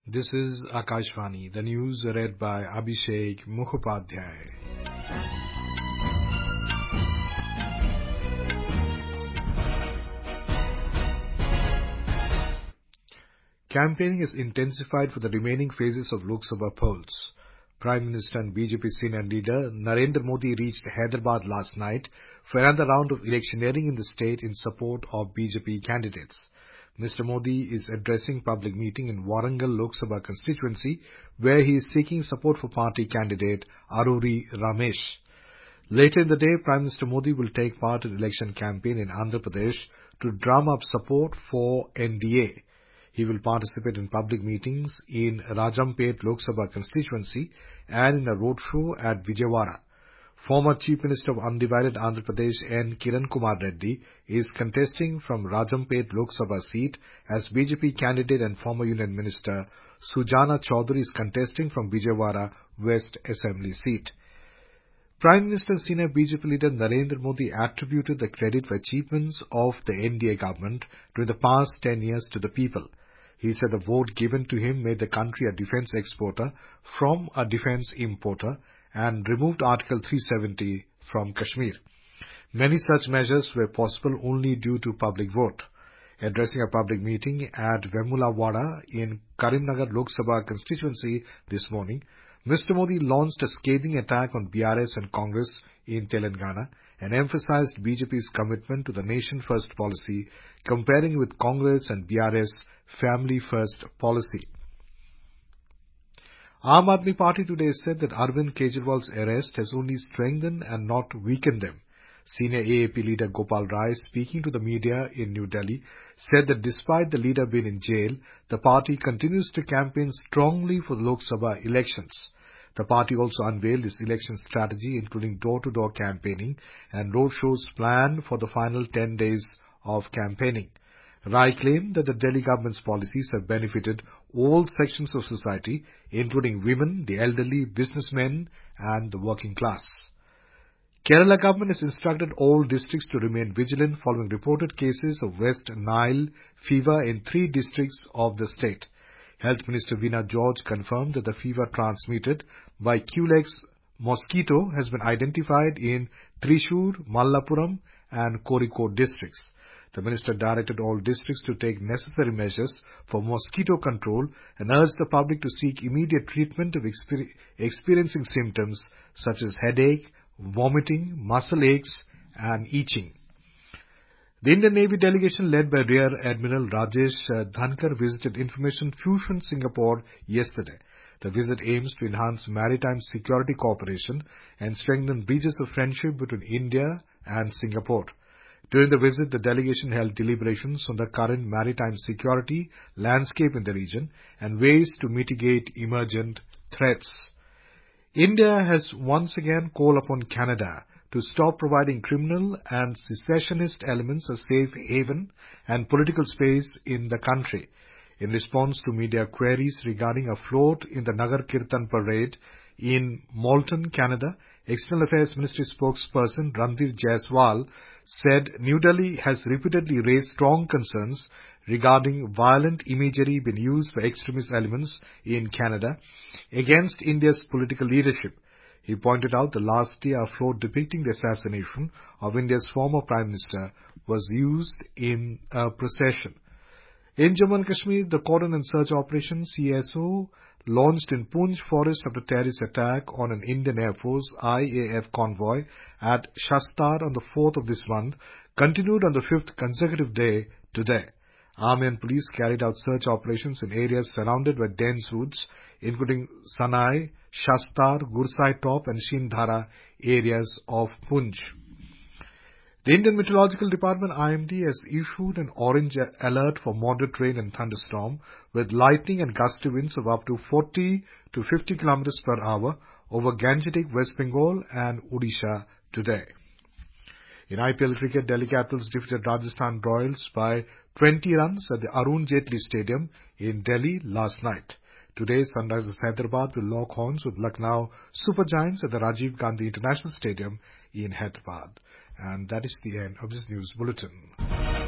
This is Akashvani, the news read by Abhishek Mukhopadhyay. Campaigning is intensified for the remaining phases of Lok Sabha polls. Prime Minister and BJP senior leader Narendra Modi reached Hyderabad last night for another round of electioneering in the state in support of BJP candidates. Mr. Modi is addressing public meeting in Warangal Lok Sabha constituency where he is seeking support for party candidate Aruri Ramesh. Later in the day, Prime Minister Modi will take part in election campaign in Andhra Pradesh to drum up support for NDA. He will participate in public meetings in Rajampet Lok Sabha constituency and in a roadshow at Vijayawada. Former Chief Minister of Undivided Andhra Pradesh N. Kiran Kumar Reddy is contesting from Rajampet Lok Sabha seat as BJP candidate, and former Union Minister Sujana Chaudhary is contesting from Vijayawada West Assembly seat. Prime Minister and senior BJP leader Narendra Modi attributed the credit for achievements of the NDA government during the past 10 years to the people. He said the vote given to him made the country a defence exporter from a defence importer and removed Article 370 from Kashmir. Many such measures were possible only due to public vote. Addressing a public meeting at Vemulawada in Karimnagar Lok Sabha constituency this morning, Mr. Modi launched a scathing attack on BRS and Congress in Telangana and emphasized BJP's commitment to the nation first policy, comparing with Congress and BRS family first policy. Aam Aadmi Party today said that Arvind Kejriwal's arrest has only strengthened and not weakened them. Senior AAP leader Gopal Rai, speaking to the media in New Delhi, said that despite the leader being in jail, the party continues to campaign strongly for the Lok Sabha elections. The party also unveiled its election strategy, including door-to-door campaigning and roadshows planned for the final 10 days of campaigning. Rai claimed that the Delhi government's policies have benefited all sections of society, including women, the elderly, businessmen and the working class. Kerala government has instructed all districts to remain vigilant following reported cases of West Nile fever in 3 districts of the state. Health Minister Veena George confirmed that the fever transmitted by Culex mosquito has been identified in Thrissur, Malappuram and Kozhikode districts. The minister directed all districts to take necessary measures for mosquito control and urged the public to seek immediate treatment of experiencing symptoms such as headache, vomiting, muscle aches and itching. The Indian Navy delegation led by Rear Admiral Rajesh Dhankar visited Information Fusion Singapore yesterday. The visit aims to enhance maritime security cooperation and strengthen bridges of friendship between India and Singapore. During the visit, the delegation held deliberations on the current maritime security landscape in the region and ways to mitigate emergent threats. India has once again called upon Canada to stop providing criminal and secessionist elements a safe haven and political space in the country. In response to media queries regarding a float in the Nagar Kirtan parade in Moulton, Canada, External Affairs Ministry spokesperson Randir Jaiswal said New Delhi has repeatedly raised strong concerns regarding violent imagery being used by extremist elements in Canada against India's political leadership. He pointed out that last year a float depicting the assassination of India's former Prime Minister was used in a procession. In Jammu and Kashmir, the Cordon and Search Operation CSO launched in Poonch forest after terrorist attack on an Indian Air Force IAF convoy at Shastar on the 4th of this month continued on the 5th consecutive day today. Army and police carried out search operations in areas surrounded by dense woods, including Sanai, Shastar, Gursai Top and Shindhara areas of Poonch. The Indian Meteorological Department IMD has issued an orange alert for moderate rain and thunderstorm with lightning and gusty winds of up to 40 to 50 km per hour over Gangetic, West Bengal and Odisha today. In IPL cricket, Delhi Capitals defeated Rajasthan Royals by 20 runs at the Arun Jaitley Stadium in Delhi last night. Today, Sunrisers Hyderabad will lock horns with Lucknow Super Giants at the Rajiv Gandhi International Stadium in Hyderabad. And that is the end of this news bulletin.